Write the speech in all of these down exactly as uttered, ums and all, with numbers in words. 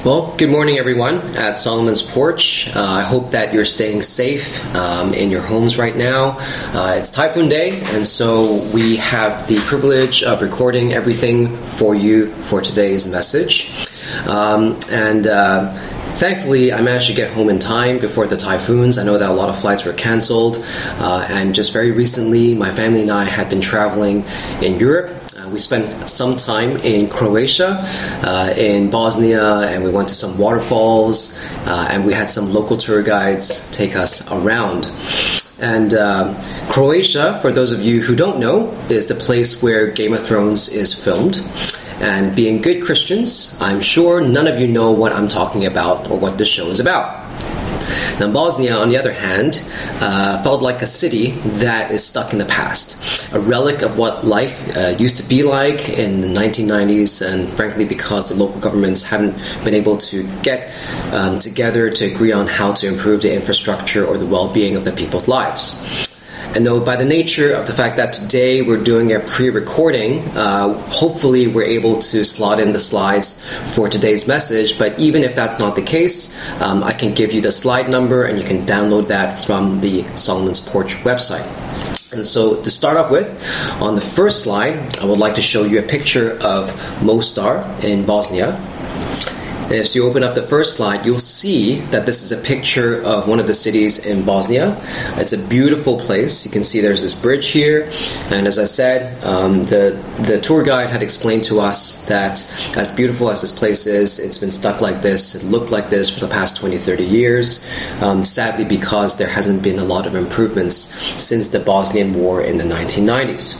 Well, good morning, everyone, at Solomon's Porch. Uh, I hope that you're staying safe um, in your homes right now. Uh, it's Typhoon Day, and so we have the privilege of recording everything for you for today's message. Um, and uh, thankfully, I managed to get home in time before the typhoons. I know that a lot of flights were canceled, uh, and just very recently, my family and I had been traveling in Europe. We spent some time in Croatia, uh, in Bosnia, and we went to some waterfalls, uh, and we had some local tour guides take us around. And uh, Croatia, for those of you who don't know, is the place where Game of Thrones is filmed. And being good Christians, I'm sure none of you know what I'm talking about or what this show is about. Now, Bosnia, on the other hand, uh, felt like a city that is stuck in the past, a relic of what life uh, used to be like in the nineteen nineties, and frankly, because the local governments haven't been able to get um, together to agree on how to improve the infrastructure or the well-being of the people's lives. And though by the nature of the fact that today we're doing a pre-recording, uh, hopefully we're able to slot in the slides for today's message. But even if that's not the case, um, I can give you the slide number and you can download that from the Solomon's Porch website. And so to start off with, on the first slide, I would like to show you a picture of Mostar in Bosnia. And as you open up the first slide, you'll see that this is a picture of one of the cities in Bosnia. It's a beautiful place. You can see there's this bridge here. And as I said, um, the, the tour guide had explained to us that as beautiful as this place is, it's been stuck like this. It looked like this for the past twenty, thirty years, um, sadly because there hasn't been a lot of improvements since the Bosnian War in the nineteen nineties.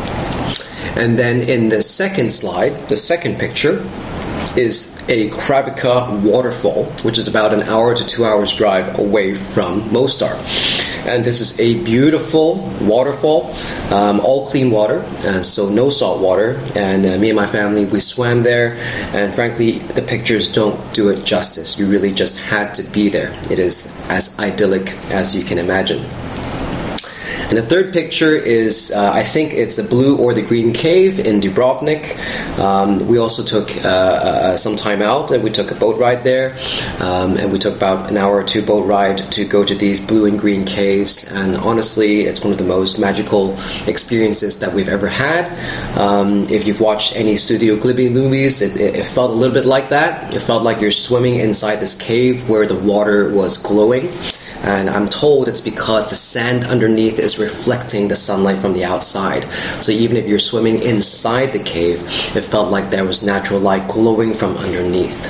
And then in the second slide, the second picture, is a Kravica waterfall, which is about an hour to two hours drive away from Mostar. And this is a beautiful waterfall, um, all clean water, uh, so no salt water. And uh, me and my family, we swam there, and frankly, the pictures don't do it justice. You really just had to be there. It is as idyllic as you can imagine. And the third picture is, uh, I think it's the blue or the green cave in Dubrovnik. Um, we also took uh, uh, some time out, and we took a boat ride there. Um, and we took about an hour or two boat ride to go to these blue and green caves. And honestly, it's one of the most magical experiences that we've ever had. Um, if you've watched any Studio Ghibli movies, it, it, it felt a little bit like that. It felt like you're swimming inside this cave where the water was glowing. And I'm told it's because the sand underneath is reflecting the sunlight from the outside. So even if you're swimming inside the cave, it felt like there was natural light glowing from underneath.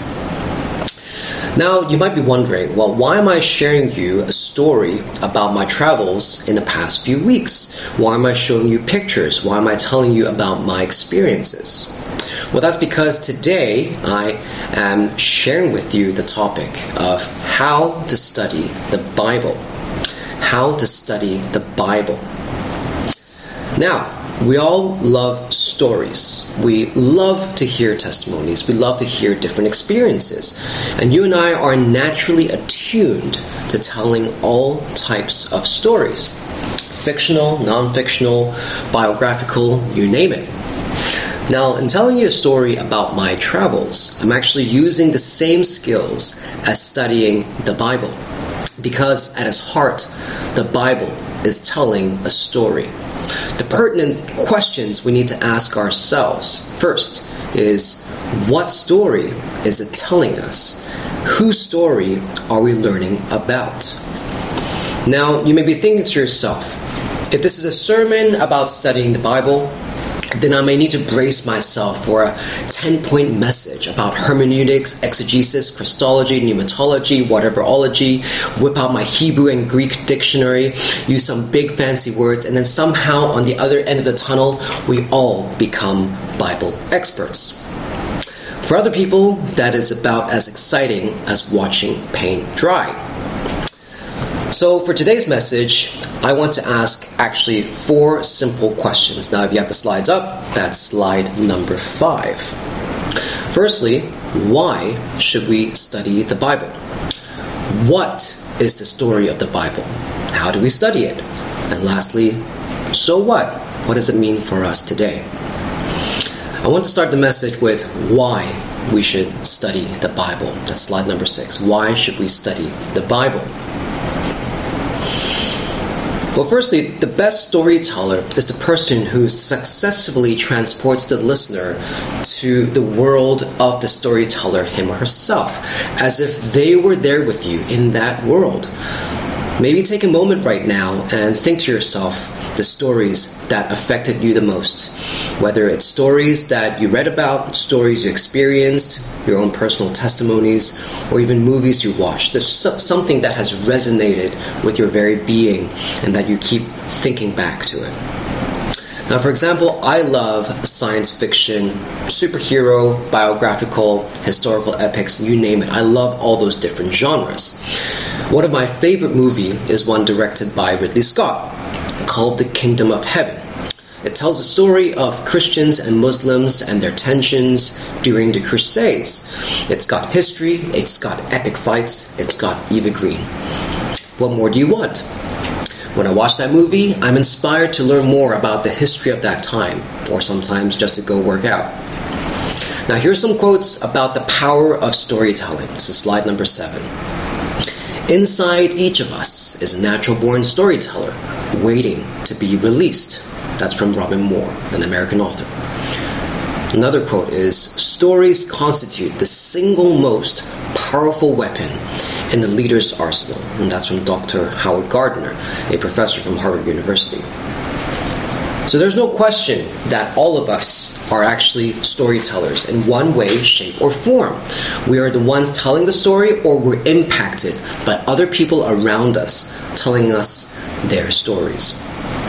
Now, you might be wondering, well, why am I sharing you a story about my travels in the past few weeks? Why am I showing you pictures? Why am I telling you about my experiences? Well, that's because today I am sharing with you the topic of how to study the Bible. How to study the Bible. Now, we all love stories. We love to hear testimonies. We love to hear different experiences. And you and I are naturally attuned to telling all types of stories. Fictional, non-fictional, biographical, you name it. Now, in telling you a story about my travels, I'm actually using the same skills as studying the Bible. Because at its heart, the Bible is telling a story. The pertinent questions we need to ask ourselves first is, what story is it telling us? Whose story are we learning about? Now, you may be thinking to yourself, if this is a sermon about studying the Bible, then I may need to brace myself for a ten-point message about hermeneutics, exegesis, Christology, pneumatology, whateverology, whip out my Hebrew and Greek dictionary, use some big fancy words, and then somehow on the other end of the tunnel, we all become Bible experts. For other people, that is about as exciting as watching paint dry. So for today's message, I want to ask actually four simple questions. Now, if you have the slides up, that's slide number five. Firstly, why should we study the Bible? What is the story of the Bible? How do we study it? And lastly, so what? What does it mean for us today? I want to start the message with why we should study the Bible. That's slide number six. Why should we study the Bible? Well, firstly, the best storyteller is the person who successfully transports the listener to the world of the storyteller, him or herself, as if they were there with you in that world. Maybe take a moment right now and think to yourself the stories that affected you the most. Whether it's stories that you read about, stories you experienced, your own personal testimonies, or even movies you watched. There's something that has resonated with your very being and that you keep thinking back to it. Now, for example, I love science fiction, superhero, biographical, historical epics, you name it. I love all those different genres. One of my favorite movies is one directed by Ridley Scott called The Kingdom of Heaven. It tells the story of Christians and Muslims and their tensions during the Crusades. It's got history, it's got epic fights, it's got Eva Green. What more do you want? When I watch that movie, I'm inspired to learn more about the history of that time, or sometimes just to go work out. Now here's some quotes about the power of storytelling. This is slide number seven. Inside each of us is a natural-born storyteller waiting to be released. That's from Robin Moore, an American author. Another quote is, stories constitute the single most powerful weapon in the leader's arsenal. And that's from Doctor Howard Gardner, a professor from Harvard University. So there's no question that all of us are actually storytellers in one way, shape, or form. We are the ones telling the story, or we're impacted by other people around us telling us their stories.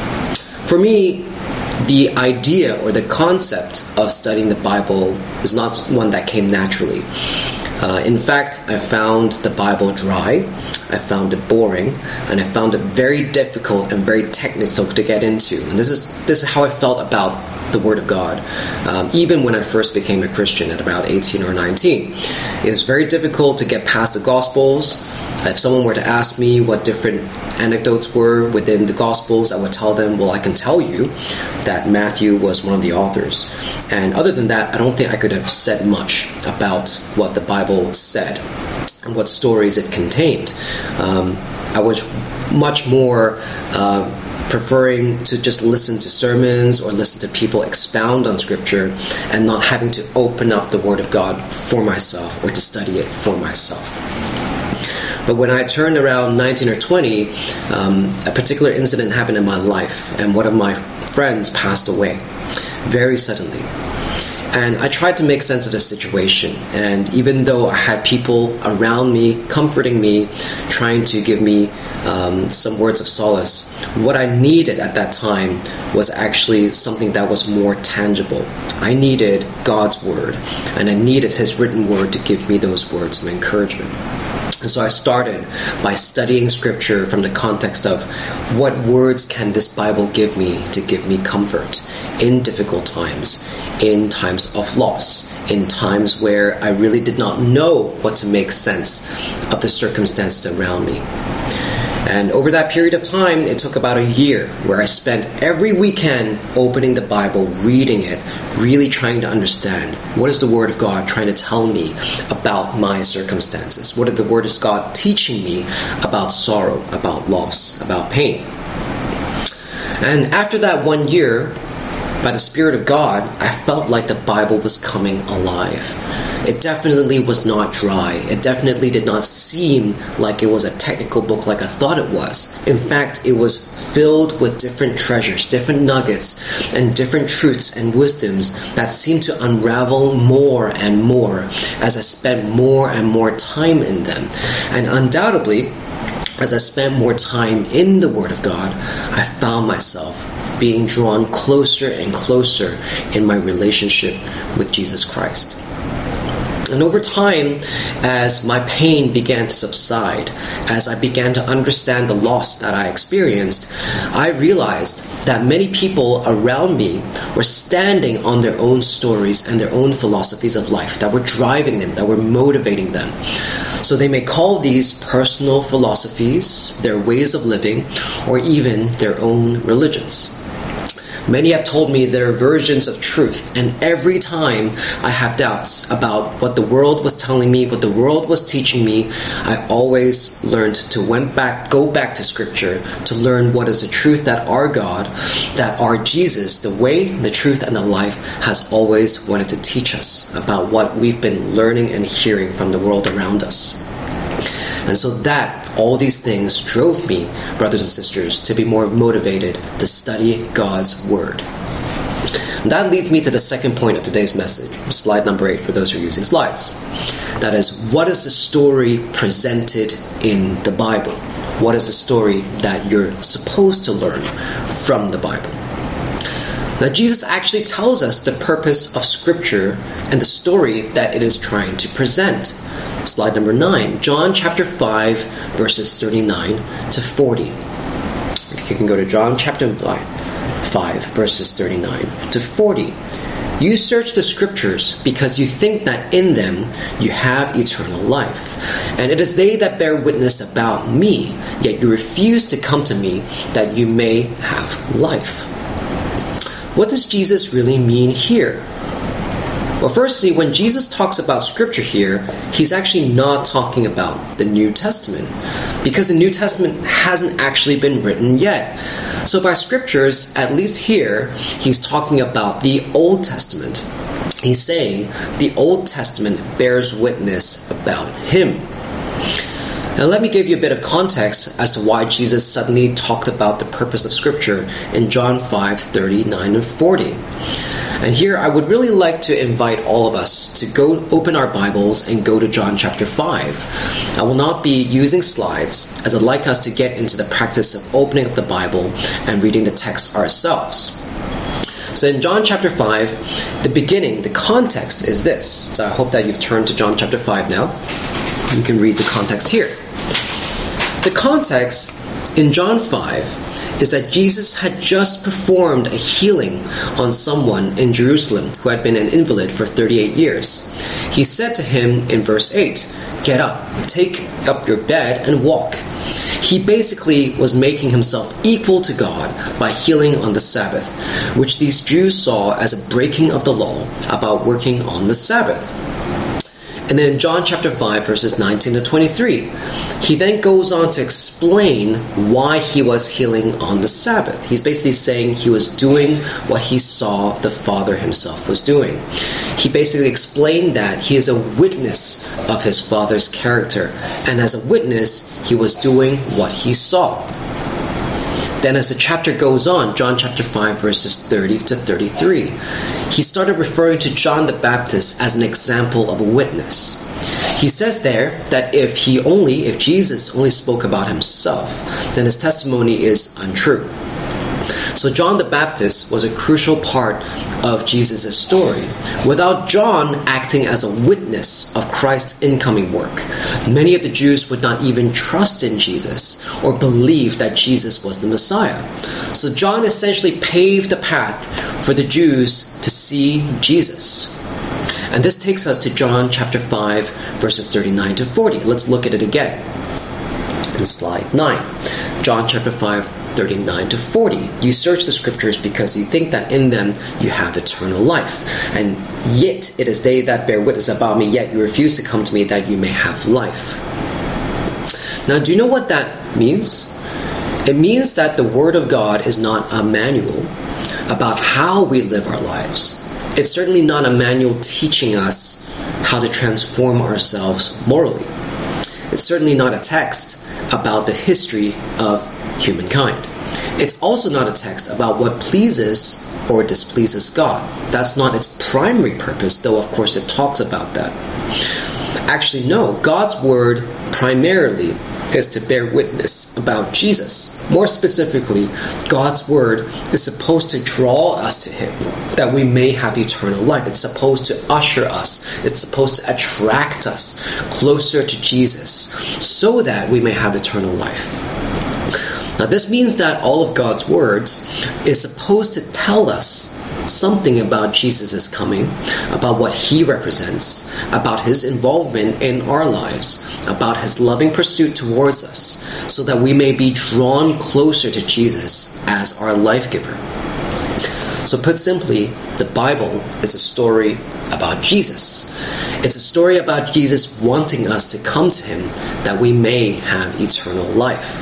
For me, the idea or the concept of studying the Bible is not one that came naturally. Uh, in fact, I found the Bible dry, I found it boring, and I found it very difficult and very technical to get into. And this is this is how I felt about the Word of God, um, even when I first became a Christian at about eighteen or nineteen. It was very difficult to get past the Gospels. If someone were to ask me what different anecdotes were within the Gospels, I would tell them, well, I can tell you that Matthew was one of the authors. And other than that, I don't think I could have said much about what the Bible said and what stories it contained. Um, I was much more uh, preferring to just listen to sermons or listen to people expound on Scripture and not having to open up the Word of God for myself or to study it for myself. But when I turned around nineteen or twenty, um, a particular incident happened in my life, and one of my friends passed away very suddenly. And I tried to make sense of the situation, and even though I had people around me comforting me, trying to give me um, some words of solace, what I needed at that time was actually something that was more tangible. I needed God's Word, and I needed His written Word to give me those words of encouragement. And so I started by studying Scripture from the context of what words can this Bible give me to give me comfort in difficult times, in times of loss, in times where I really did not know what to make sense of the circumstances around me. And over that period of time, it took about a year where I spent every weekend opening the Bible, reading it, really trying to understand what is the Word of God trying to tell me about my circumstances. What is the Word of God teaching me about sorrow, about loss, about pain. And after that one year, by the Spirit of God, I felt like the Bible was coming alive. It definitely was not dry. It definitely did not seem like it was a technical book like I thought it was. In fact, it was filled with different treasures, different nuggets, and different truths and wisdoms that seemed to unravel more and more as I spent more and more time in them. And undoubtedly, as I spent more time in the Word of God, I found myself being drawn closer and closer in my relationship with Jesus Christ. And over time, as my pain began to subside, as I began to understand the loss that I experienced, I realized that many people around me were standing on their own stories and their own philosophies of life that were driving them, that were motivating them. So they may call these personal philosophies, their ways of living, or even their own religions. Many have told me their versions of truth, and every time I have doubts about what the world was telling me, what the world was teaching me, I always learned to went back, go back to Scripture to learn what is the truth that our God, that our Jesus, the way, the truth, and the life, has always wanted to teach us about what we've been learning and hearing from the world around us. And so that, all these things drove me, brothers and sisters, to be more motivated to study God's Word. And that leads me to the second point of today's message, slide number eight for those who are using slides. That is, what is the story presented in the Bible? What is the story that you're supposed to learn from the Bible? Now, Jesus actually tells us the purpose of Scripture and the story that it is trying to present. Slide number nine, John chapter five, verses thirty-nine to forty. You can go to John chapter five, verses thirty-nine to forty. You search the Scriptures because you think that in them you have eternal life. And it is they that bear witness about me, yet you refuse to come to me that you may have life. What does Jesus really mean here? Well, firstly, when Jesus talks about Scripture here, he's actually not talking about the New Testament, because the New Testament hasn't actually been written yet. So by Scriptures, at least here, he's talking about the Old Testament. He's saying the Old Testament bears witness about him. Now let me give you a bit of context as to why Jesus suddenly talked about the purpose of Scripture in John five, thirty-nine and forty. And here I would really like to invite all of us to go open our Bibles and go to John chapter five. I will not be using slides, as I'd like us to get into the practice of opening up the Bible and reading the text ourselves. So in John chapter five, the beginning, the context is this. So I hope that you've turned to John chapter five now. You can read the context here. The context in John five is that Jesus had just performed a healing on someone in Jerusalem who had been an invalid for thirty-eight years. He said to him in verse eight, "Get up, take up your bed and walk." He basically was making himself equal to God by healing on the Sabbath, which these Jews saw as a breaking of the law about working on the Sabbath. And then in John chapter five, verses nineteen to twenty-three, he then goes on to explain why he was healing on the Sabbath. He's basically saying he was doing what he saw the Father himself was doing. He basically explained that he is a witness of his Father's character, and as a witness, he was doing what he saw. Then as the chapter goes on, John chapter five, verses thirty to thirty-three, he started referring to John the Baptist as an example of a witness. He says there that if he only, if Jesus only spoke about himself, then his testimony is untrue. So John the Baptist was a crucial part of Jesus' story. Without John acting as a witness of Christ's incoming work, many of the Jews would not even trust in Jesus or believe that Jesus was the Messiah. So John essentially paved the path for the Jews to see Jesus. And this takes us to John chapter five, verses thirty-nine to forty. Let's look at it again. In slide nine, John chapter five, thirty-nine to forty. You search the Scriptures because you think that in them you have eternal life. And yet it is they that bear witness about me, yet you refuse to come to me that you may have life. Now, do you know what that means? It means that the Word of God is not a manual about how we live our lives. It's certainly not a manual teaching us how to transform ourselves morally. It's certainly not a text about the history of humankind. It's also not a text about what pleases or displeases God. That's not its primary purpose, though of course it talks about that. Actually, no. God's Word primarily is to bear witness about Jesus. More specifically, God's Word is supposed to draw us to Him, that we may have eternal life. It's supposed to usher us. It's supposed to attract us closer to Jesus, so that we may have eternal life. Now, this means that all of God's words is supposed to tell us something about Jesus' coming, about what He represents, about His involvement in our lives, about His loving pursuit towards us, so that we may be drawn closer to Jesus as our life giver. So put simply, the Bible is a story about Jesus. It's a story about Jesus wanting us to come to him that we may have eternal life.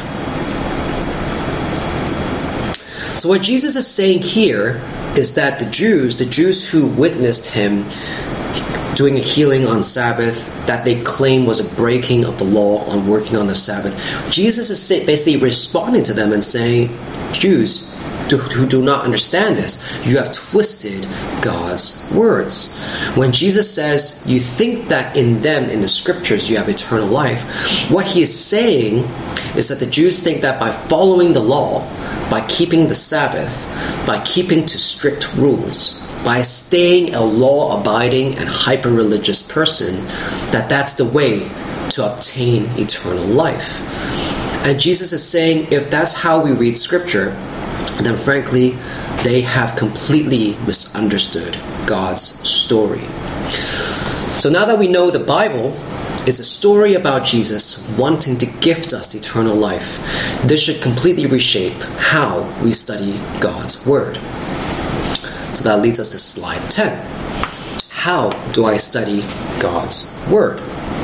So what Jesus is saying here is that the Jews, the Jews who witnessed him doing a healing on Sabbath, that they claim was a breaking of the law on working on the Sabbath, Jesus is basically responding to them and saying, Jews who do not understand this, you have twisted God's words. When Jesus says, you think that in them, in the scriptures, you have eternal life, what he is saying is that the Jews think that by following the law, by keeping the Sabbath, by keeping to strict rules, by staying a law-abiding and hyper-religious person, that that's the way to obtain eternal life. And Jesus is saying, if that's how we read Scripture, then frankly, they have completely misunderstood God's story. So now that we know the Bible is a story about Jesus wanting to gift us eternal life, this should completely reshape how we study God's Word. So that leads us to slide ten. How do I study God's Word?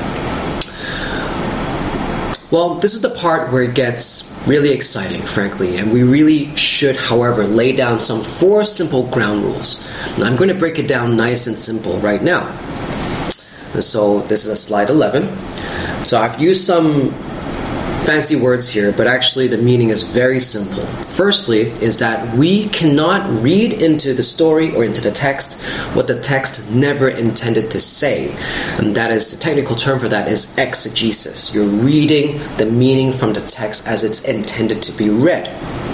Well, this is the part where it gets really exciting, frankly, and we really should, however, lay down some four simple ground rules. Now, I'm going to break it down nice and simple right now. And so this is a slide eleven. So I've used some fancy words here, but actually the meaning is very simple. Firstly, is that we cannot read into the story or into the text what the text never intended to say. And that is, the technical term for that is exegesis. You're reading the meaning from the text as it's intended to be read.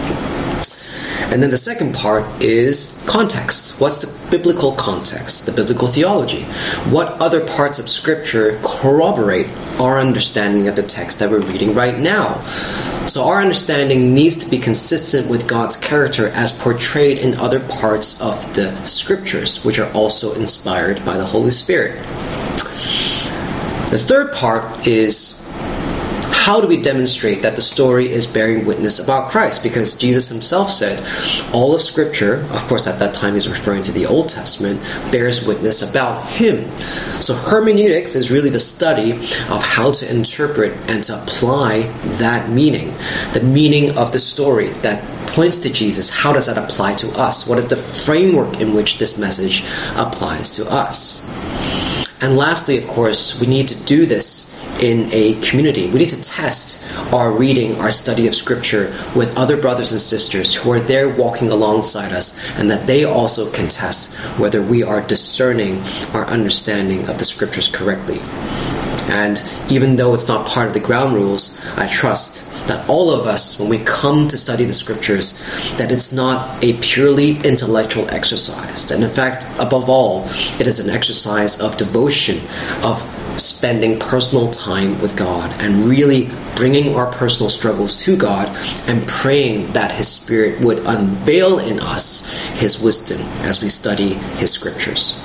And then the second part is context. What's the biblical context, the biblical theology? What other parts of Scripture corroborate our understanding of the text that we're reading right now? So our understanding needs to be consistent with God's character as portrayed in other parts of the Scriptures, which are also inspired by the Holy Spirit. The third part is, how do we demonstrate that the story is bearing witness about Christ? Because Jesus himself said, all of Scripture, of course at that time he's referring to the Old Testament, bears witness about him. So hermeneutics is really the study of how to interpret and to apply that meaning. The meaning of the story that points to Jesus. How does that apply to us? What is the framework in which this message applies to us? And lastly, of course, we need to do this in a community. We need to test our reading, our study of Scripture with other brothers and sisters who are there walking alongside us, and that they also can test whether we are discerning our understanding of the Scriptures correctly. And even though it's not part of the ground rules, I trust that all of us, when we come to study the Scriptures, that it's not a purely intellectual exercise. That in fact, above all, it is an exercise of devotion, of spending personal time with God and really bringing our personal struggles to God and praying that His Spirit would unveil in us His wisdom as we study His Scriptures.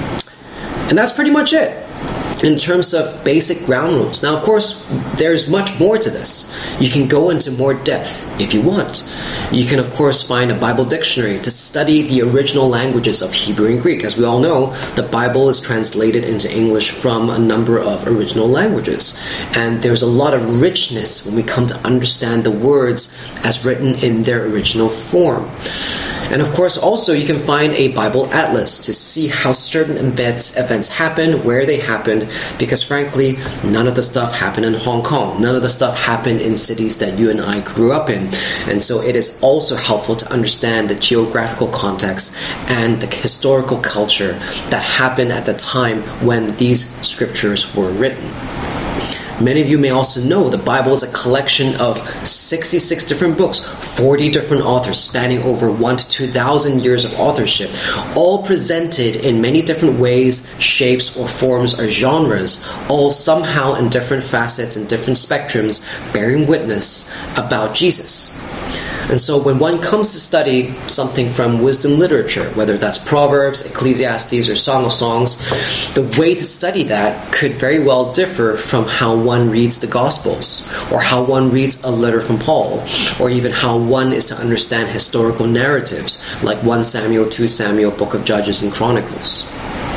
And that's pretty much it in terms of basic ground rules. Now, of course, there's much more to this. You can go into more depth if you want. You can, of course, find a Bible dictionary to study the original languages of Hebrew and Greek. As we all know, the Bible is translated into English from a number of original languages. And there's a lot of richness when we come to understand the words as written in their original form. And of course, also you can find a Bible atlas to see how certain events, events happened, where they happened, because frankly, none of the stuff happened in Hong Kong. None of the stuff happened in cities that you and I grew up in. And so it is also helpful to understand the geographical context and the historical culture that happened at the time when these scriptures were written. Many of you may also know the Bible is a collection of sixty-six different books, forty different authors spanning over one to two thousand years of authorship, all presented in many different ways, shapes, or forms or genres, all somehow in different facets and different spectrums, bearing witness about Jesus. And so when one comes to study something from wisdom literature, whether that's Proverbs, Ecclesiastes, or Song of Songs, the way to study that could very well differ from how one reads the Gospels, or how one reads a letter from Paul, or even how one is to understand historical narratives like First Samuel, Second Samuel, Book of Judges, and Chronicles.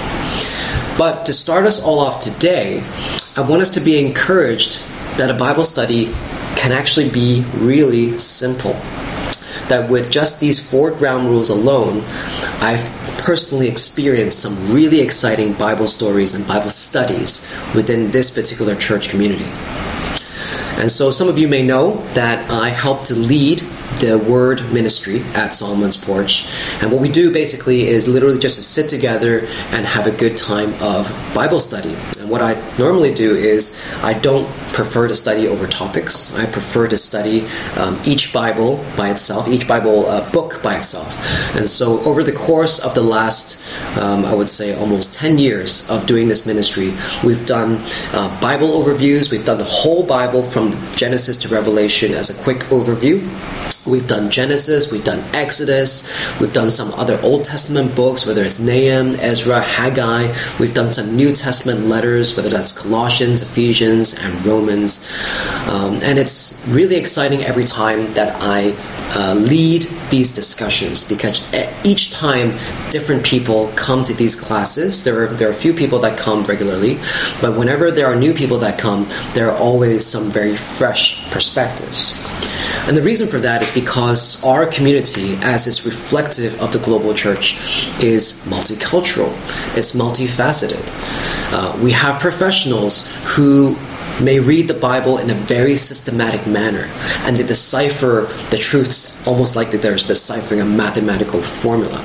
But to start us all off today, I want us to be encouraged that a Bible study can actually be really simple. That with just these four ground rules alone, I've personally experienced some really exciting Bible stories and Bible studies within this particular church community. And so some of you may know that I help to lead the Word ministry at Solomon's Porch. And what we do basically is literally just to sit together and have a good time of Bible study. And what I normally do is I don't prefer to study over topics. I prefer to study um, each Bible by itself, each Bible uh, book by itself. And so over the course of the last, um, I would say almost ten years of doing this ministry, we've done uh, Bible overviews. We've done the whole Bible from Genesis to Revelation as a quick overview. We've done Genesis, we've done Exodus, we've done some other Old Testament books, whether it's Nahum, Ezra, Haggai. We've done some New Testament letters, whether that's Colossians, Ephesians, and Romans. Um, and it's really exciting every time that I uh, lead these discussions, because each time different people come to these classes. There are, there are a few people that come regularly, but whenever there are new people that come, there are always some very fresh perspectives. And the reason for that is because our community, as is reflective of the global church, is multicultural. It's multifaceted. Uh, we have professionals who may read the Bible in a very systematic manner, and they decipher the truths almost like they're deciphering a mathematical formula.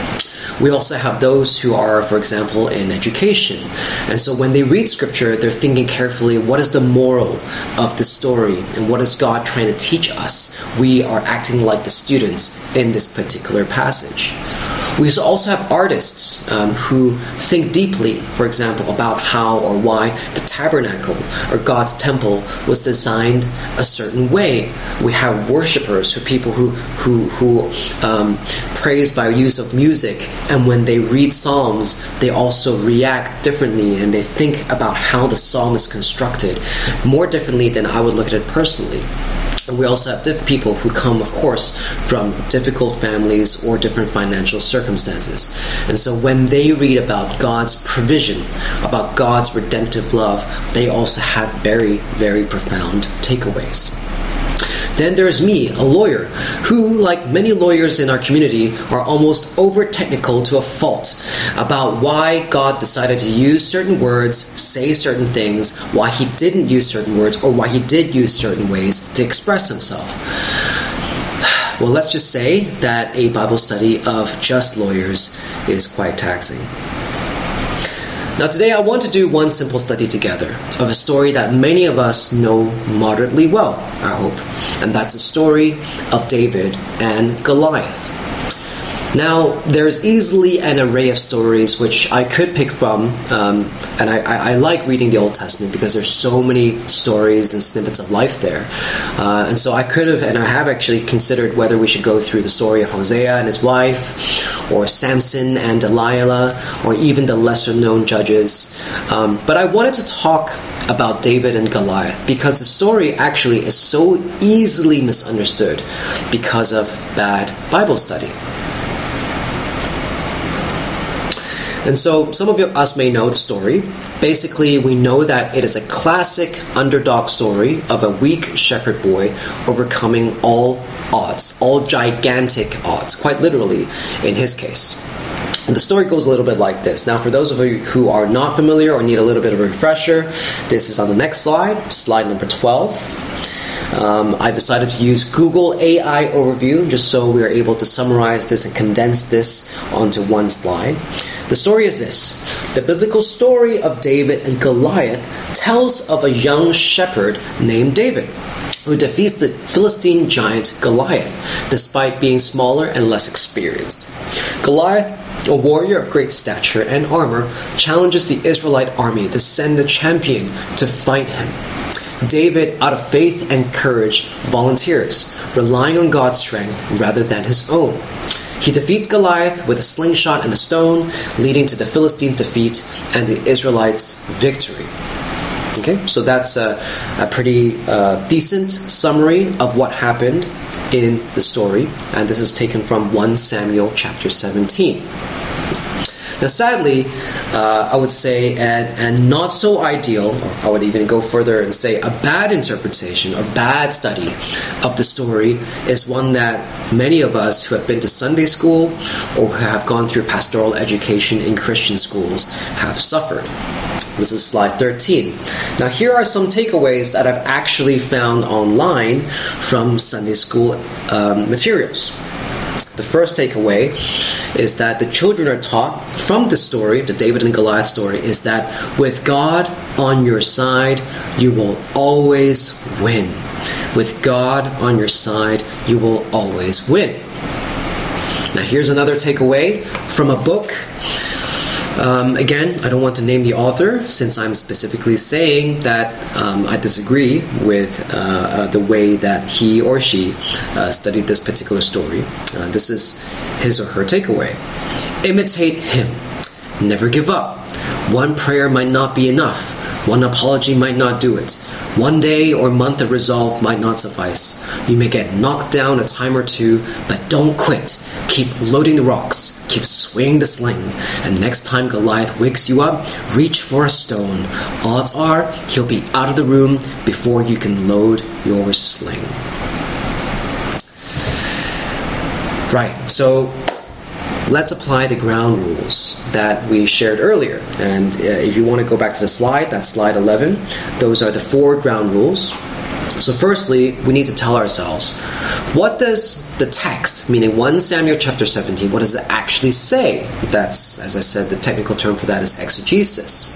We also have those who are, for example, in education. And so when they read Scripture, they're thinking carefully, what is the moral of the story? And what is God trying to teach us? We are acting like the students in this particular passage. We also have artists um, who think deeply, for example, about how or why the tabernacle or God's temple was designed a certain way. We have worshipers, who people who who who um, praise by use of music, and when they read Psalms, they also react differently, and they think about how the psalm is constructed more differently than I would look at it personally. And we also have different people who come, of course, from difficult families or different financial circumstances. And so when they read about God's provision, about God's redemptive love, they also have very, very profound takeaways. Then there's me, a lawyer, who, like many lawyers in our community, are almost over-technical to a fault about why God decided to use certain words, say certain things, why He didn't use certain words, or why He did use certain ways to express Himself. Well, let's just say that a Bible study of just lawyers is quite taxing. Now today I want to do one simple study together of a story that many of us know moderately well, I hope, and that's the story of David and Goliath. Now, there's easily an array of stories which I could pick from, um, and I, I, I like reading the Old Testament because there's so many stories and snippets of life there. Uh, and so I could have, and I have actually considered whether we should go through the story of Hosea and his wife, or Samson and Delilah, or even the lesser-known Judges. Um, but I wanted to talk about David and Goliath because the story actually is so easily misunderstood because of bad Bible study. And so some of us may know the story. Basically, we know that it is a classic underdog story of a weak shepherd boy overcoming all odds, all gigantic odds, quite literally in his case. And the story goes a little bit like this. Now, for those of you who are not familiar or need a little bit of a refresher, this is on the next slide, slide number twelve. Um, I decided to use Google A I Overview just so we are able to summarize this and condense this onto one slide. The story is this. The biblical story of David and Goliath tells of a young shepherd named David who defeats the Philistine giant Goliath despite being smaller and less experienced. Goliath, a warrior of great stature and armor, challenges the Israelite army to send a champion to fight him. David, out of faith and courage, volunteers, relying on God's strength rather than his own. He defeats Goliath with a slingshot and a stone, leading to the Philistines' defeat and the Israelites' victory. Okay, so that's a, a pretty uh, decent summary of what happened in the story, and this is taken from First Samuel chapter seventeen. Now, sadly, uh, I would say, and, and not so ideal, or I would even go further and say a bad interpretation or bad study of the story is one that many of us who have been to Sunday school or who have gone through pastoral education in Christian schools have suffered. This is slide thirteen. Now, here are some takeaways that I've actually found online from Sunday school um, materials. The first takeaway is that the children are taught from the story, the David and Goliath story, is that with God on your side, you will always win. With God on your side, you will always win. Now, here's another takeaway from a book. Um, again, I don't want to name the author since I'm specifically saying that um, I disagree with uh, uh, the way that he or she uh, studied this particular story. Uh, this is his or her takeaway. Imitate him. Never give up. One prayer might not be enough. One apology might not do it. One day or month of resolve might not suffice. You may get knocked down a time or two, but don't quit. Keep loading the rocks. Keep swinging the sling. And next time Goliath wakes you up, reach for a stone. Odds are he'll be out of the room before you can load your sling. Right, so let's apply the ground rules that we shared earlier. And uh, if you want to go back to the slide, that's slide eleven. Those are the four ground rules. So firstly, we need to tell ourselves, what does the text, meaning First Samuel chapter seventeen, what does it actually say? That's, as I said, the technical term for that is exegesis.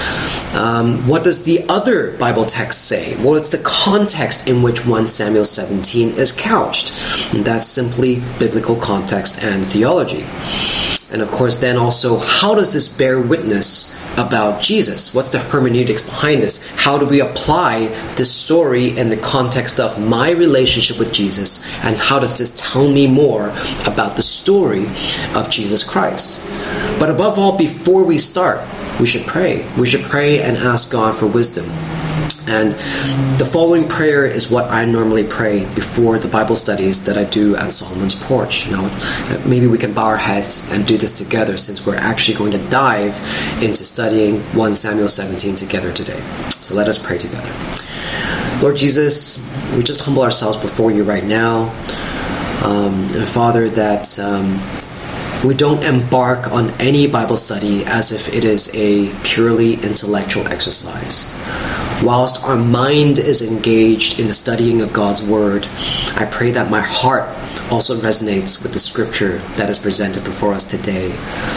Um, what does the other Bible text say? Well, it's the context in which First Samuel seventeen is couched. And that's simply biblical context and theology. And of course, then also, how does this bear witness about Jesus? What's the hermeneutics behind this? How do we apply this story in the context of my relationship with Jesus? And how does this tell me more about the story of Jesus Christ? But above all, before we start, we should pray. We should pray and ask God for wisdom. And the following prayer is what I normally pray before the Bible studies that I do at Solomon's Porch. Now, maybe we can bow our heads and do this together, since we're actually going to dive into studying First Samuel seventeen together today. So let us pray together. Lord Jesus, we just humble ourselves before you right now. Um, and Father, that um, we don't embark on any Bible study as if it is a purely intellectual exercise. Whilst our mind is engaged in the studying of God's Word, I pray that my heart also resonates with the Scripture that is presented before us today.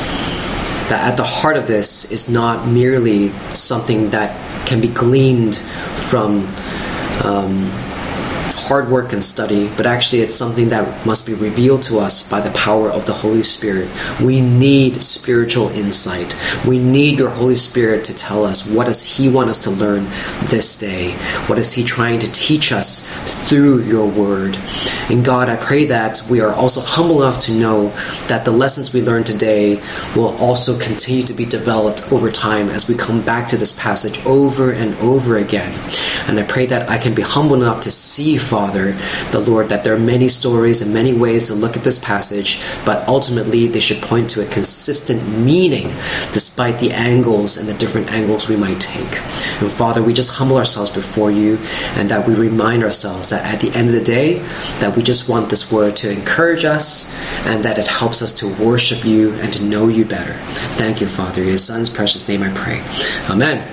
That at the heart of this is not merely something that can be gleaned from um, hard work and study, but actually it's something that must be revealed to us by the power of the Holy Spirit. We need spiritual insight. We need your Holy Spirit to tell us, what does He want us to learn this day? What is He trying to teach us through your word? And God, I pray that we are also humble enough to know that the lessons we learn today will also continue to be developed over time as we come back to this passage over and over again. And I pray that I can be humble enough to see, Father, the Lord, that there are many stories and many ways to look at this passage, but ultimately they should point to a consistent meaning despite the angles and the different angles we might take. And Father, we just humble ourselves before you, and that we remind ourselves that at the end of the day, that we just want this word to encourage us, and that it helps us to worship you and to know you better. Thank you, Father. In your Son's precious name I pray. Amen.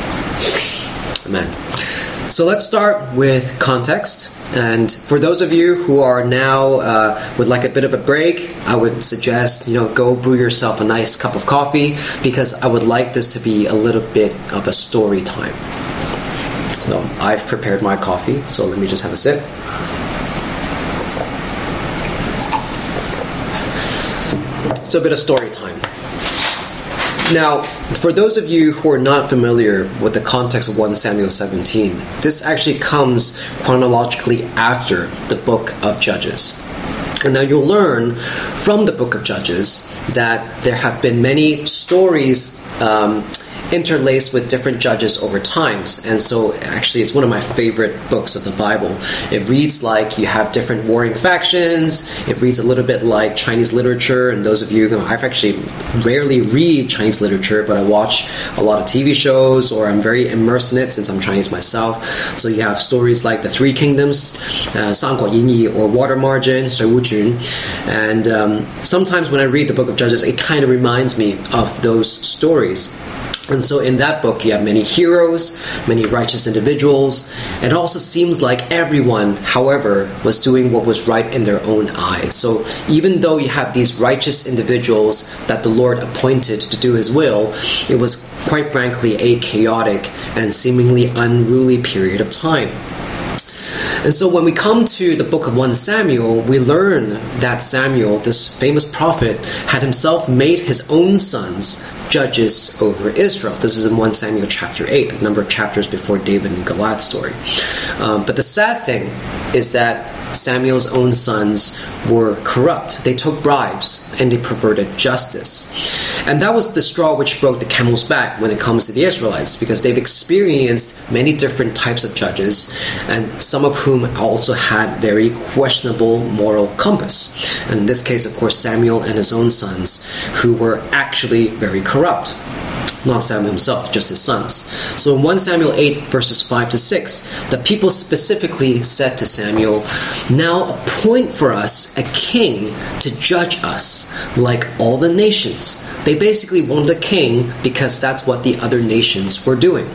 Amen. So let's start with context. And for those of you who are now uh, would like a bit of a break, I would suggest, you know, go brew yourself a nice cup of coffee, because I would like this to be a little bit of a story time. So I've prepared my coffee, so let me just have a sip. So a bit of story time. Now, for those of you who are not familiar with the context of First Samuel seventeen, this actually comes chronologically after the book of Judges. And now you'll learn from the book of Judges that there have been many stories um, interlaced with different judges over times. And so actually it's one of my favorite books of the Bible. It reads like you have different warring factions. It reads a little bit like Chinese literature. And those of you, you know, I've actually rarely read Chinese literature, but I watch a lot of T V shows, or I'm very immersed in it since I'm Chinese myself. So you have stories like the Three Kingdoms, uh, 三国演义, or Water Margin, 水无君. And um, sometimes when I read the book of Judges, it kind of reminds me of those stories. And so in that book, you have many heroes, many righteous individuals. It also seems like everyone, however, was doing what was right in their own eyes. So even though you have these righteous individuals that the Lord appointed to do His will, it was quite frankly a chaotic and seemingly unruly period of time. And so when we come to the book of First Samuel, we learn that Samuel, this famous prophet, had himself made his own sons judges over Israel. This is in First Samuel chapter eight, a number of chapters before David and Goliath's story. Um, but the sad thing is that Samuel's own sons were corrupt. They took bribes and they perverted justice. And that was the straw which broke the camel's back when it comes to the Israelites, because they've experienced many different types of judges, and some of whom also had very questionable moral compass. And in this case, of course, Samuel and his own sons, who were actually very corrupt. Not Samuel himself, just his sons. So in First Samuel eight, verses five to six, the people specifically said to Samuel, "Now appoint for us a king to judge us like all the nations." They basically wanted a king because that's what the other nations were doing.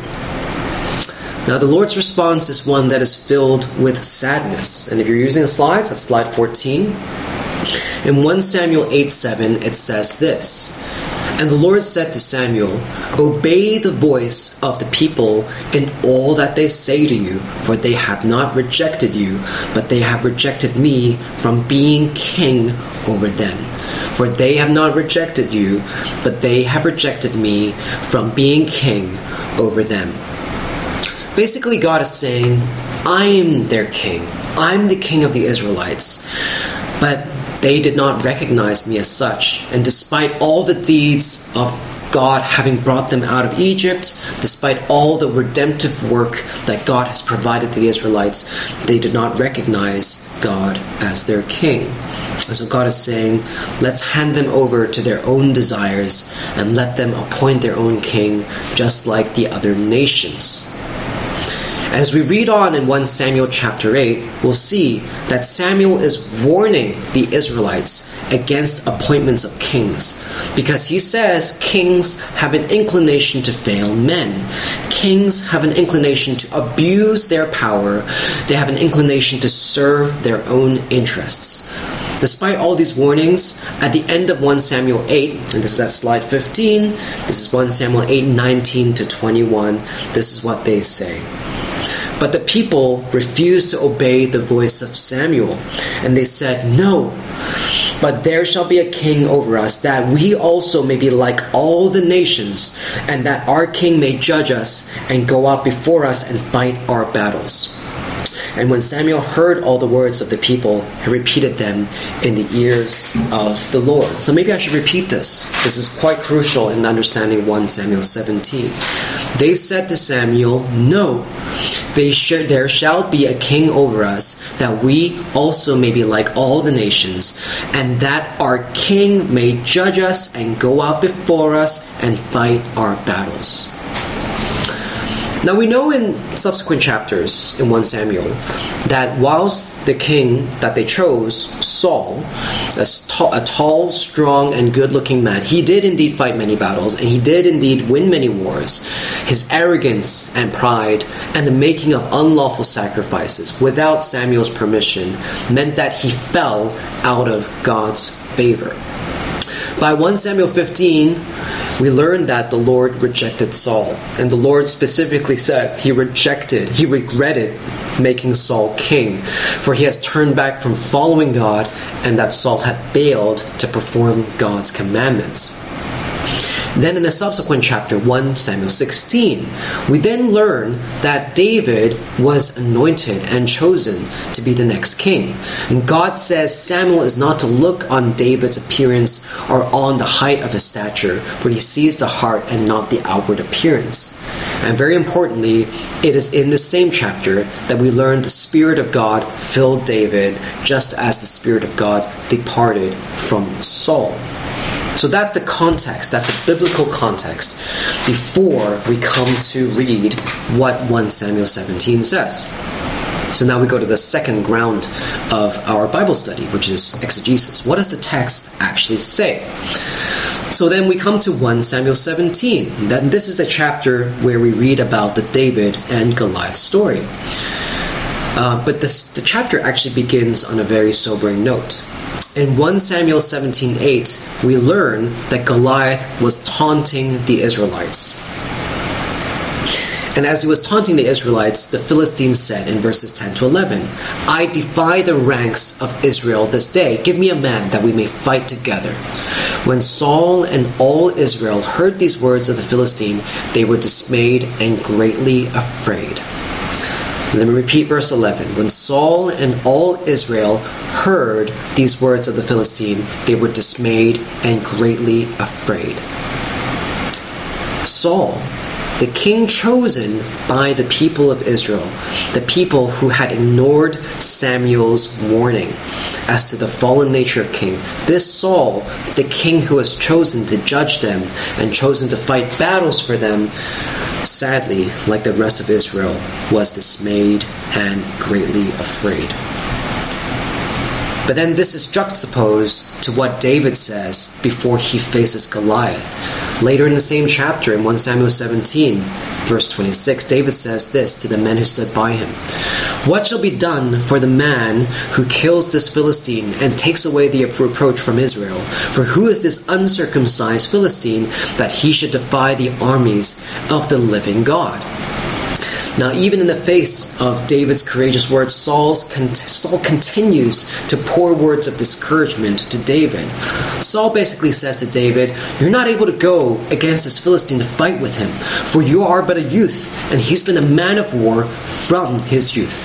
Now the Lord's response is one that is filled with sadness. And if you're using the slides, that's slide fourteen. In First Samuel eight seven, it says this: "And the Lord said to Samuel, Obey the voice of the people in all that they say to you, for they have not rejected you, but they have rejected me from being king over them. For they have not rejected you, but they have rejected me from being king over them." Basically, God is saying, I'm their king. I'm the king of the Israelites. But they did not recognize me as such. And despite all the deeds of God having brought them out of Egypt, despite all the redemptive work that God has provided to the Israelites, they did not recognize God as their king. And so God is saying, let's hand them over to their own desires and let them appoint their own king, just like the other nations. As we read on in First Samuel chapter eight, we'll see that Samuel is warning the Israelites against appointments of kings, because he says kings have an inclination to fail men. Kings have an inclination to abuse their power. They have an inclination to serve their own interests. Despite all these warnings, at the end of First Samuel eight, and this is at slide fifteen, this is First Samuel eight nineteen to twenty-one, this is what they say. But the people refused to obey the voice of Samuel, and they said, "No, but there shall be a king over us, that we also may be like all the nations, and that our king may judge us and go out before us and fight our battles." And when Samuel heard all the words of the people, he repeated them in the ears of the Lord. So maybe I should repeat this. This is quite crucial in understanding First Samuel seventeen. They said to Samuel, "No, they sh- there shall be a king over us, that we also may be like all the nations, and that our king may judge us and go out before us and fight our battles." Now we know in subsequent chapters in First Samuel that whilst the king that they chose, Saul, a, t- a tall, strong, and good-looking man, he did indeed fight many battles, and he did indeed win many wars. His arrogance and pride and the making of unlawful sacrifices without Samuel's permission meant that he fell out of God's favor. By First Samuel fifteen, we learn that the Lord rejected Saul. And the Lord specifically said he rejected, he regretted making Saul king, for he has turned back from following God, and that Saul had failed to perform God's commandments. Then in the subsequent chapter, First Samuel sixteen, we then learn that David was anointed and chosen to be the next king. And God says Samuel is not to look on David's appearance or on the height of his stature, for he sees the heart and not the outward appearance. And very importantly, it is in this same chapter that we learn the Spirit of God filled David, just as the Spirit of God departed from Saul. So that's the context, that's the biblical context before we come to read what First Samuel seventeen says. So now we go to the second ground of our Bible study, which is exegesis. What does the text actually say? So then we come to First Samuel seventeen. That this is the chapter where we read about the David and Goliath story. Uh, but this, the chapter actually begins on a very sobering note. In First Samuel seventeen eight, we learn that Goliath was taunting the Israelites. And as he was taunting the Israelites, the Philistines said in verses ten to eleven, I defy the ranks of Israel this day. Give me a man that we may fight together. When Saul and all Israel heard these words of the Philistine, they were dismayed and greatly afraid. Let me repeat verse eleven. When Saul and all Israel heard these words of the Philistine, they were dismayed and greatly afraid. Saul, the king chosen by the people of Israel, the people who had ignored Samuel's warning as to the fallen nature of king. This Saul, the king who was chosen to judge them and chosen to fight battles for them, sadly, like the rest of Israel, was dismayed and greatly afraid. But then this is juxtaposed to what David says before he faces Goliath. Later in the same chapter, in First Samuel seventeen, verse twenty-six, David says this to the men who stood by him. What shall be done for the man who kills this Philistine and takes away the reproach from Israel? For who is this uncircumcised Philistine that he should defy the armies of the living God? Now, even in the face of David's courageous words, Saul's con- Saul continues to pour words of discouragement to David. Saul basically says to David, you're not able to go against this Philistine to fight with him, for you are but a youth, and he's been a man of war from his youth.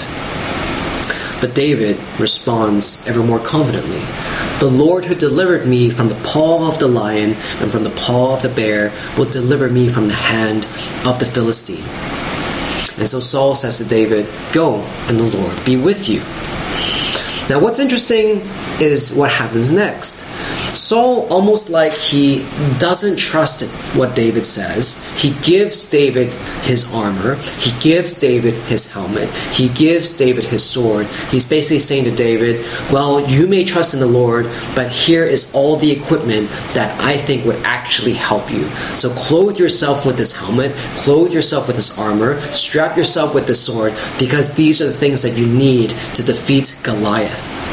But David responds ever more confidently. The Lord who delivered me from the paw of the lion and from the paw of the bear will deliver me from the hand of the Philistine. And so Saul says to David, go, and the Lord be with you. Now what's interesting is what happens next. Saul, almost like he doesn't trust what David says, he gives David his armor, he gives David his helmet, he gives David his sword. He's basically saying to David, well, you may trust in the Lord, but here is all the equipment that I think would actually help you. So clothe yourself with this helmet, clothe yourself with this armor, strap yourself with this sword, because these are the things that you need to defeat Goliath.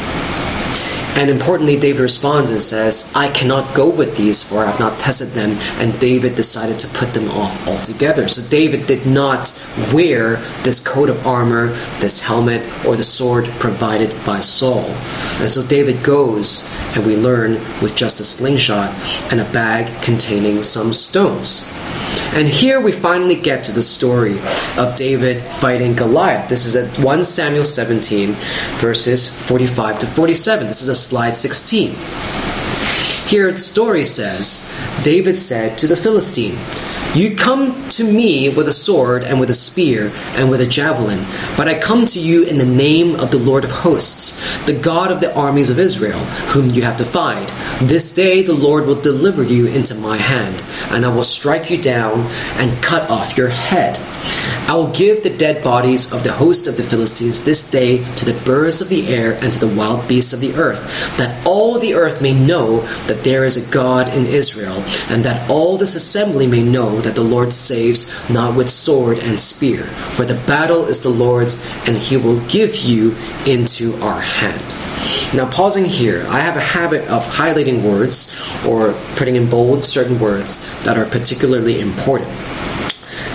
And importantly, David responds and says, I cannot go with these, for I have not tested them. And David decided to put them off altogether. So David did not wear this coat of armor, this helmet, or the sword provided by Saul. And so David goes, and we learn, with just a slingshot and a bag containing some stones. And here we finally get to the story of David fighting Goliath. This is at First Samuel seventeen, verses forty-five to forty-seven. This is a slide sixteen. Here the story says, David said to the Philistine, you come to me with a sword and with a spear and with a javelin, but I come to you in the name of the Lord of hosts, the God of the armies of Israel, whom you have defied. This day the Lord will deliver you into my hand, and I will strike you down and cut off your head. I will give the dead bodies of the host of the Philistines this day to the birds of the air and to the wild beasts of the earth, that all the earth may know that there is a God in Israel, and that all this assembly may know that the Lord saves not with sword and spear. For the battle is the Lord's, and he will give you into our hand. Now, pausing here, I have a habit of highlighting words or putting in bold certain words that are particularly important.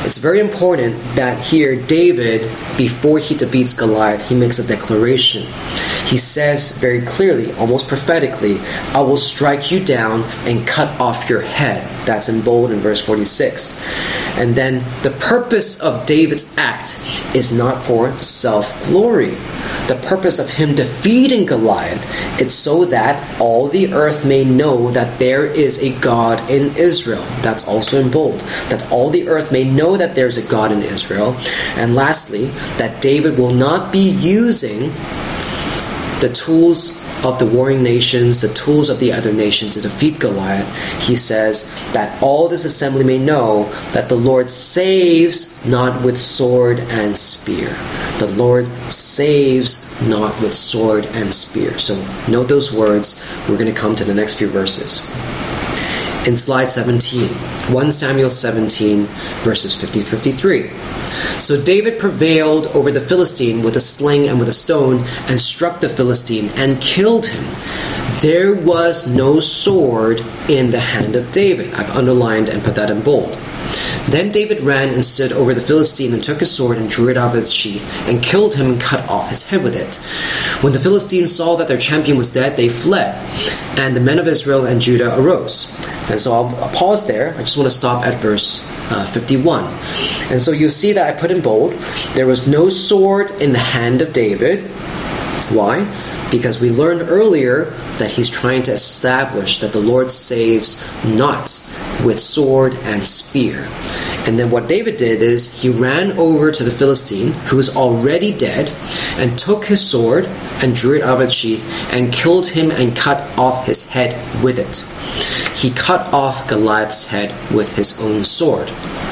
It's very important that here David, before he defeats Goliath, he makes a declaration. He says very clearly, almost prophetically, I will strike you down and cut off your head. That's in bold in verse forty-six. And then the purpose of David's act is not for self-glory. The purpose of him defeating Goliath is so that all the earth may know that there is a God in Israel. That's also in bold. That all the earth may know that there's a God in Israel. And lastly, that David will not be using the tools of the warring nations, the tools of the other nations to defeat Goliath. He says that all this assembly may know that the Lord saves not with sword and spear. The Lord saves not with sword and spear. So note those words. We're going to come to the next few verses. In slide seventeen, First Samuel seventeen, verses fifty to fifty-three. So David prevailed over the Philistine with a sling and with a stone, and struck the Philistine and killed him. There was no sword in the hand of David. I've underlined and put that in bold. Then David ran and stood over the Philistine and took his sword and drew it out of its sheath and killed him and cut off his head with it. When the Philistines saw that their champion was dead, they fled, and the men of Israel and Judah arose. And so I'll, I'll pause there. I just want to stop at verse uh, fifty-one. And so you'll see that I put in bold, there was no sword in the hand of David. Why? Because we learned earlier that he's trying to establish that the Lord saves not with sword and spear. And then what David did is he ran over to the Philistine, who was already dead, and took his sword and drew it out of its sheath and killed him and cut off his head with it. He cut off Goliath's head with his own sword.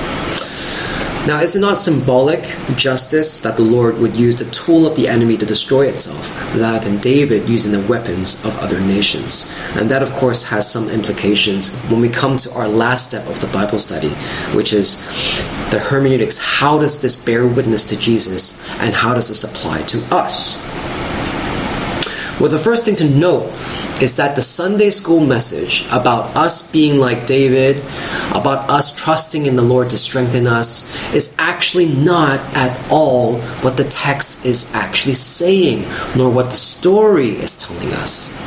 Now, is it not symbolic justice that the Lord would use the tool of the enemy to destroy itself, rather than David using the weapons of other nations? And that, of course, has some implications when we come to our last step of the Bible study, which is the hermeneutics. How does this bear witness to Jesus, and how does this apply to us? Well, the first thing to note is that the Sunday school message about us being like David, about us trusting in the Lord to strengthen us, is actually not at all what the text is actually saying, nor what the story is telling us.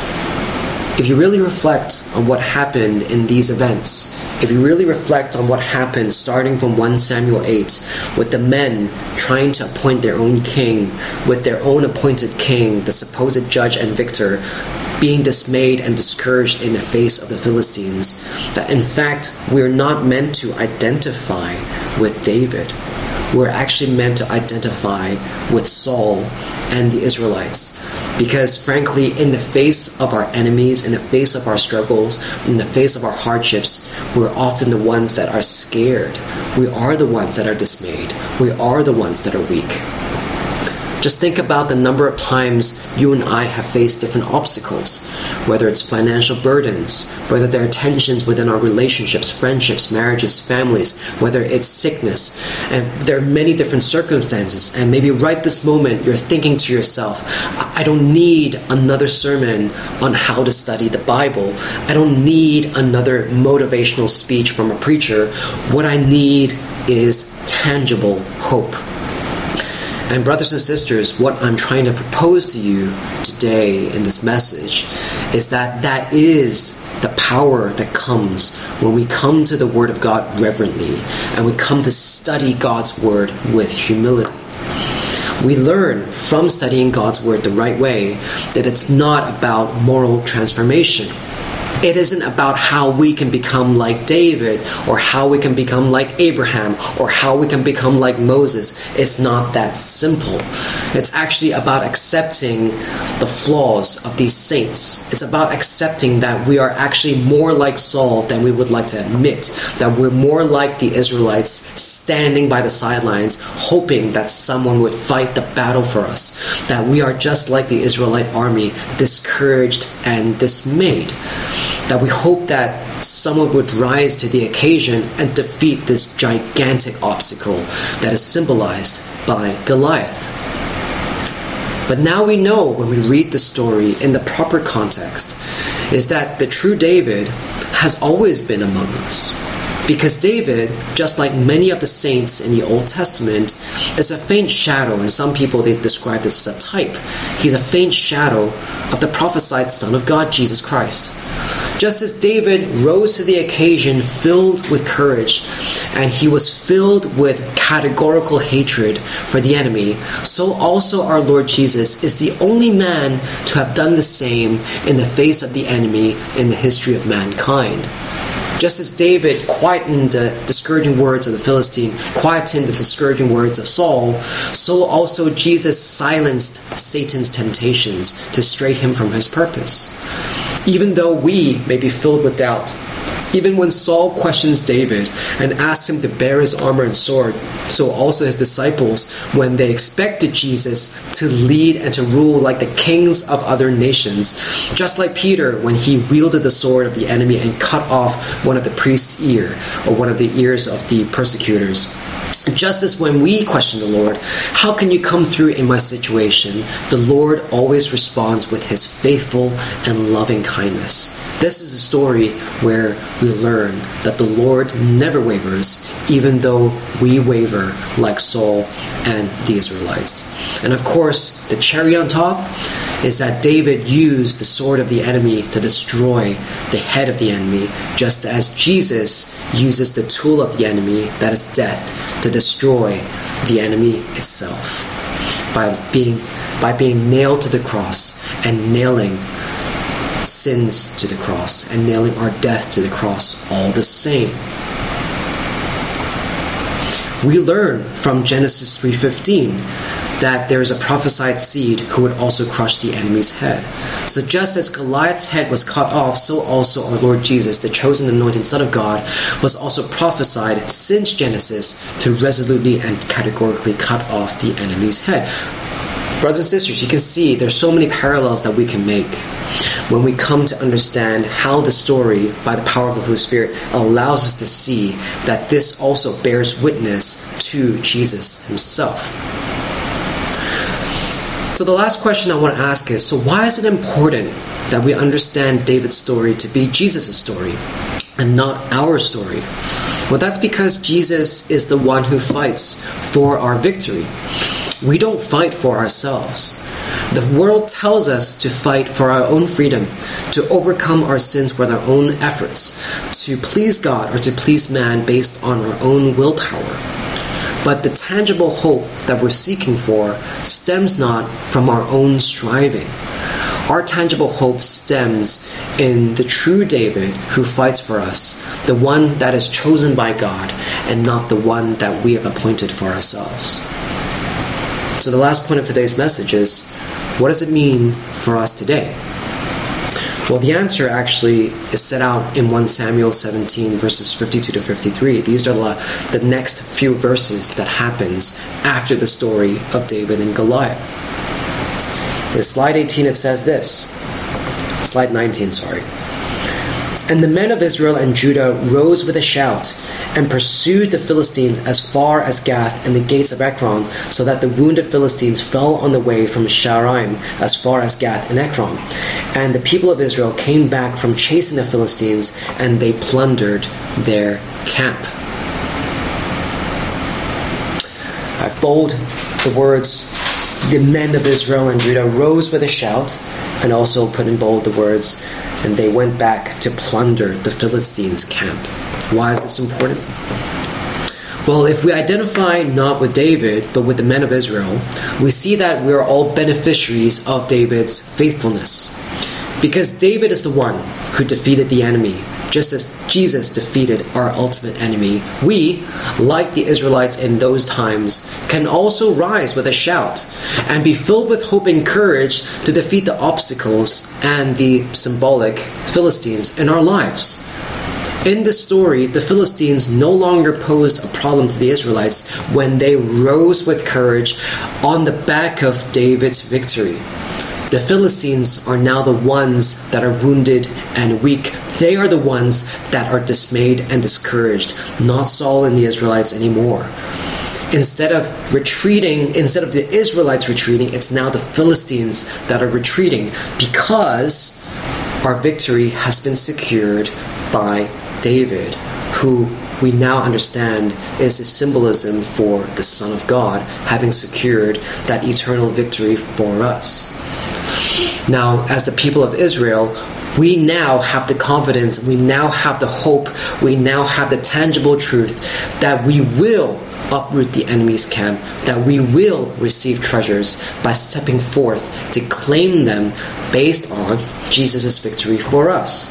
If you really reflect on what happened in these events, if you really reflect on what happened starting from First Samuel eight, with the men trying to appoint their own king, with their own appointed king, the supposed judge and victor, being dismayed and discouraged in the face of the Philistines, that in fact we're not meant to identify with David. We're actually meant to identify with Saul and the Israelites. Because frankly, in the face of our enemies, in the face of our struggles, in the face of our hardships, we're often the ones that are scared. We are the ones that are dismayed. We are the ones that are weak. Just think about the number of times you and I have faced different obstacles, whether it's financial burdens, whether there are tensions within our relationships, friendships, marriages, families, whether it's sickness, and there are many different circumstances. And maybe right this moment you're thinking to yourself, I don't need another sermon on how to study the Bible. I don't need another motivational speech from a preacher. What I need is tangible hope. And brothers and sisters, what I'm trying to propose to you today in this message is that that is the power that comes when we come to the Word of God reverently and we come to study God's Word with humility. We learn from studying God's Word the right way that it's not about moral transformation. It isn't about how we can become like David, or how we can become like Abraham, or how we can become like Moses. It's not that simple. It's actually about accepting the flaws of these saints. It's about accepting that we are actually more like Saul than we would like to admit, that we're more like the Israelites standing by the sidelines, hoping that someone would fight the battle for us, that we are just like the Israelite army, discouraged and dismayed. That we hope that someone would rise to the occasion and defeat this gigantic obstacle that is symbolized by Goliath. But now we know, when we read the story in the proper context, is that the true David has always been among us. Because David, just like many of the saints in the Old Testament, is a faint shadow, and some people they describe this as a type. He's a faint shadow of the prophesied Son of God, Jesus Christ. Just as David rose to the occasion filled with courage, and he was filled with categorical hatred for the enemy, so also our Lord Jesus is the only man to have done the same in the face of the enemy in the history of mankind. Just as David quietened the discouraging words of the Philistine, quietened the discouraging words of Saul, so also Jesus silenced Satan's temptations to stray him from his purpose. Even though we may be filled with doubt, even when Saul questions David and asks him to bear his armor and sword, so also his disciples, when they expected Jesus to lead and to rule like the kings of other nations, just like Peter when he wielded the sword of the enemy and cut off one of the priest's ear, or one of the ears of the persecutors. Just as when we question the Lord, how can you come through in my situation? The Lord always responds with his faithful and loving kindness. This is a story where we learn that the Lord never wavers, even though we waver like Saul and the Israelites. And of course, the cherry on top is that David used the sword of the enemy to destroy the head of the enemy, just as Jesus uses the tool of the enemy, that is death, to destroy the enemy itself by being by being nailed to the cross and nailing sins to the cross and nailing our death to the cross all the same. We learn from Genesis three fifteen that there is a prophesied seed who would also crush the enemy's head. So just as Goliath's head was cut off, so also our Lord Jesus, the chosen anointed Son of God, was also prophesied since Genesis to resolutely and categorically cut off the enemy's head. Brothers and sisters, you can see there's so many parallels that we can make when we come to understand how the story, by the power of the Holy Spirit, allows us to see that this also bears witness to Jesus himself. So the last question I want to ask is, so why is it important that we understand David's story to be Jesus' story and not our story? Well, that's because Jesus is the one who fights for our victory. We don't fight for ourselves. The world tells us to fight for our own freedom, to overcome our sins with our own efforts, to please God or to please man based on our own willpower. But the tangible hope that we're seeking for stems not from our own striving. Our tangible hope stems in the true David who fights for us, the one that is chosen by God and not the one that we have appointed for ourselves. So the last point of today's message is, what does it mean for us today? Well, the answer actually is set out in First Samuel seventeen, verses fifty-two to fifty-three. These are the, the next few verses that happens after the story of David and Goliath. In slide eighteen, it says this. Slide nineteen, sorry. And the men of Israel and Judah rose with a shout and pursued the Philistines as far as Gath and the gates of Ekron, so that the wounded Philistines fell on the way from Shaaraim as far as Gath and Ekron. And the people of Israel came back from chasing the Philistines, and they plundered their camp. I've bold the words, the men of Israel and Judah rose with a shout, and also put in bold the words, and they went back to plunder the Philistines' camp. Why is this important? Well, if we identify not with David, but with the men of Israel, we see that we are all beneficiaries of David's faithfulness. Because David is the one who defeated the enemy, just as Jesus defeated our ultimate enemy, we, like the Israelites in those times, can also rise with a shout and be filled with hope and courage to defeat the obstacles and the symbolic Philistines in our lives. In this story, the Philistines no longer posed a problem to the Israelites when they rose with courage on the back of David's victory. The Philistines are now the ones that are wounded and weak. They are the ones that are dismayed and discouraged, not Saul and the Israelites anymore. Instead of retreating, instead of the Israelites retreating, it's now the Philistines that are retreating because our victory has been secured by David, who we now understand is a symbolism for the Son of God having secured that eternal victory for us. Now, as the people of Israel, we now have the confidence, we now have the hope, we now have the tangible truth that we will uproot the enemy's camp, that we will receive treasures by stepping forth to claim them based on Jesus' victory for us.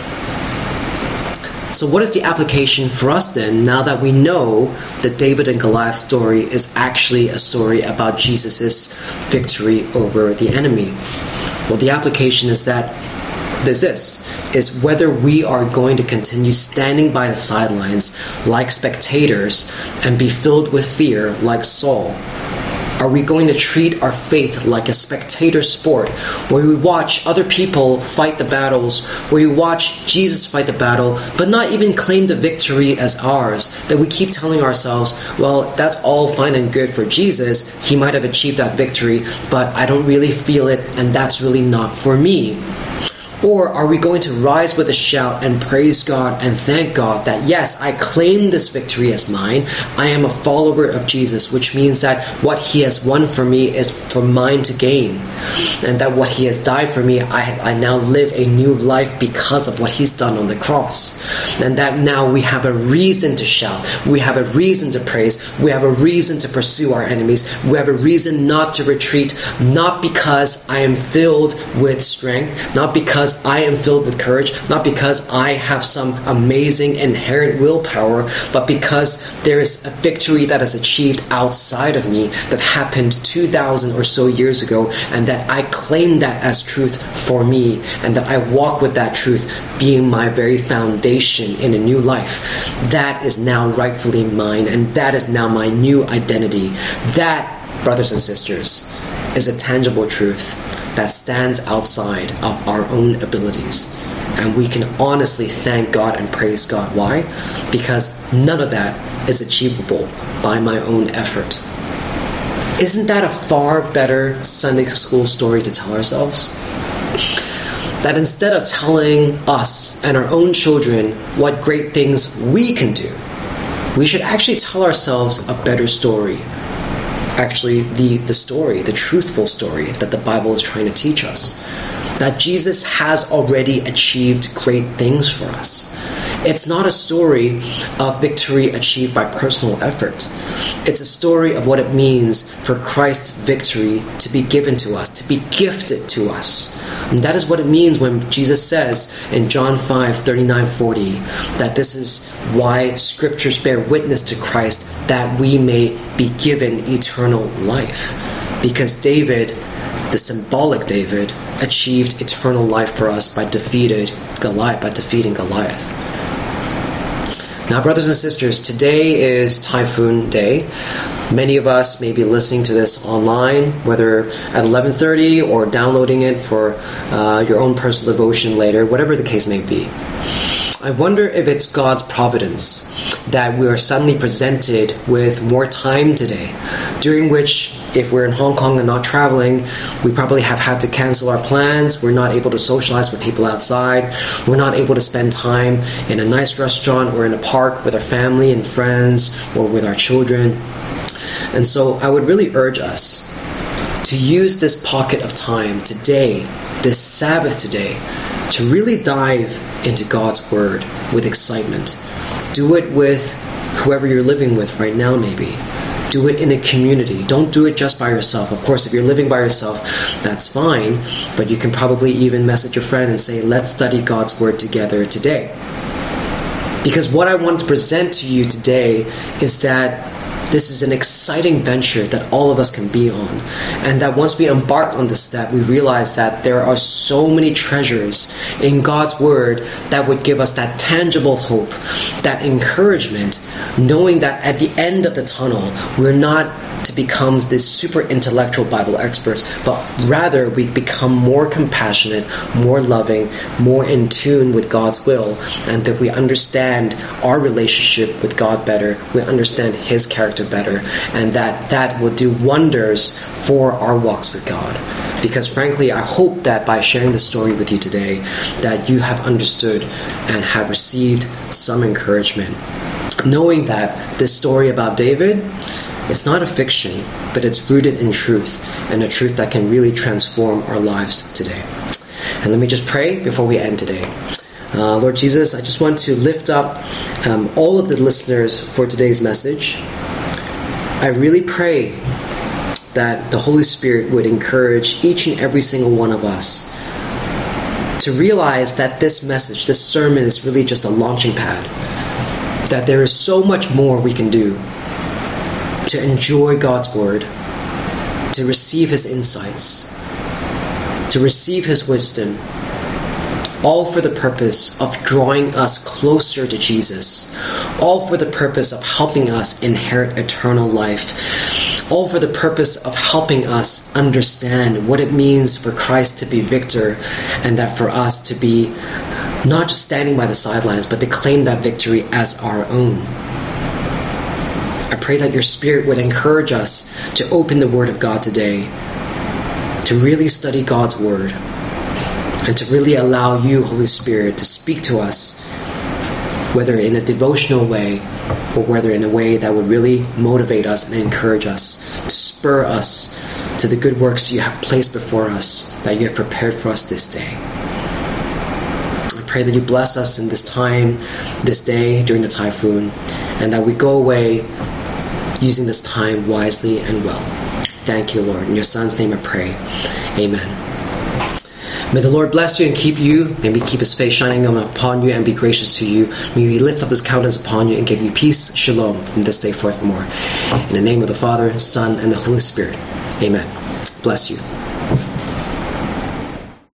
So what is the application for us then, now that we know that David and Goliath story is actually a story about Jesus' victory over the enemy? Well, the application is that there's this, is whether we are going to continue standing by the sidelines like spectators and be filled with fear like Saul. Are we going to treat our faith like a spectator sport where we watch other people fight the battles, where we watch Jesus fight the battle, but not even claim the victory as ours? That we keep telling ourselves, well, that's all fine and good for Jesus. He might have achieved that victory, but I don't really feel it, and that's really not for me. Or are we going to rise with a shout and praise God and thank God that, yes, I claim this victory as mine. I am a follower of Jesus, which means that what he has won for me is for mine to gain. And that what he has died for me, I, I now live a new life because of what he's done on the cross. And that now we have a reason to shout. We have a reason to praise. We have a reason to pursue our enemies. We have a reason not to retreat, not because I am filled with strength, not because I am filled with courage, not because I have some amazing inherent willpower, but because there is a victory that is achieved outside of me that happened two thousand or so years ago, and that I claim that as truth for me, and that I walk with that truth being my very foundation in a new life. That is now rightfully mine, and that is now my new identity. That, brothers and sisters, is a tangible truth that stands outside of our own abilities. And we can honestly thank God and praise God. Why? Because none of that is achievable by my own effort. Isn't that a far better Sunday school story to tell ourselves? That instead of telling us and our own children what great things we can do, we should actually tell ourselves a better story. Actually, the, the story, the truthful story that the Bible is trying to teach us. That Jesus has already achieved great things for us. It's not a story of victory achieved by personal effort. It's a story of what it means for Christ's victory to be given to us, to be gifted to us. And that is what it means when Jesus says in John five, thirty-nine, forty, that this is why scriptures bear witness to Christ, that we may be given eternal life. Because David, the symbolic David, achieved eternal life for us by defeated Goliath, by defeating Goliath. Now, brothers and sisters, today is Typhoon Day. Many of us may be listening to this online, whether at eleven thirty or downloading it for uh, your own personal devotion later, whatever the case may be. I wonder if it's God's providence that we are suddenly presented with more time today, during which, if we're in Hong Kong and not traveling, we probably have had to cancel our plans. We're not able to socialize with people outside. We're not able to spend time in a nice restaurant or in a park with our family and friends or with our children. And so I would really urge us to use this pocket of time today, this Sabbath today, to really dive into God's Word with excitement. Do it with whoever you're living with right now, maybe. Do it in a community. Don't do it just by yourself. Of course, if you're living by yourself, that's fine, but you can probably even message your friend and say, let's study God's Word together today. Because what I want to present to you today is that this is an exciting venture that all of us can be on. And that once we embark on this step, we realize that there are so many treasures in God's Word that would give us that tangible hope, that encouragement, knowing that at the end of the tunnel, we're not to become this super intellectual Bible experts, but rather we become more compassionate, more loving, more in tune with God's will, and that we understand understand our relationship with God better, we understand His character better, and that that will do wonders for our walks with God. Because frankly, I hope that by sharing the story with you today, that you have understood and have received some encouragement, knowing that this story about David, it's not a fiction, but it's rooted in truth, and a truth that can really transform our lives today. And let me just pray before we end today. Uh, Lord Jesus, I just want to lift up um, all of the listeners for today's message. I really pray that the Holy Spirit would encourage each and every single one of us to realize that this message, this sermon, is really just a launching pad. That there is so much more we can do to enjoy God's Word, to receive His insights, to receive His wisdom, all for the purpose of drawing us closer to Jesus, all for the purpose of helping us inherit eternal life, all for the purpose of helping us understand what it means for Christ to be victor, and that for us to be not just standing by the sidelines, but to claim that victory as our own. I pray that your Spirit would encourage us to open the Word of God today, to really study God's Word, and to really allow you, Holy Spirit, to speak to us, whether in a devotional way or whether in a way that would really motivate us and encourage us, to spur us to the good works you have placed before us, that you have prepared for us this day. I pray that you bless us in this time, this day, during the typhoon, and that we go away using this time wisely and well. Thank you, Lord. In your Son's name I pray. Amen. May the Lord bless you and keep you. May He keep His face shining upon you and be gracious to you. May He lift up His countenance upon you and give you peace, shalom, from this day forthmore. In the name of the Father, Son, and the Holy Spirit. Amen. Bless you.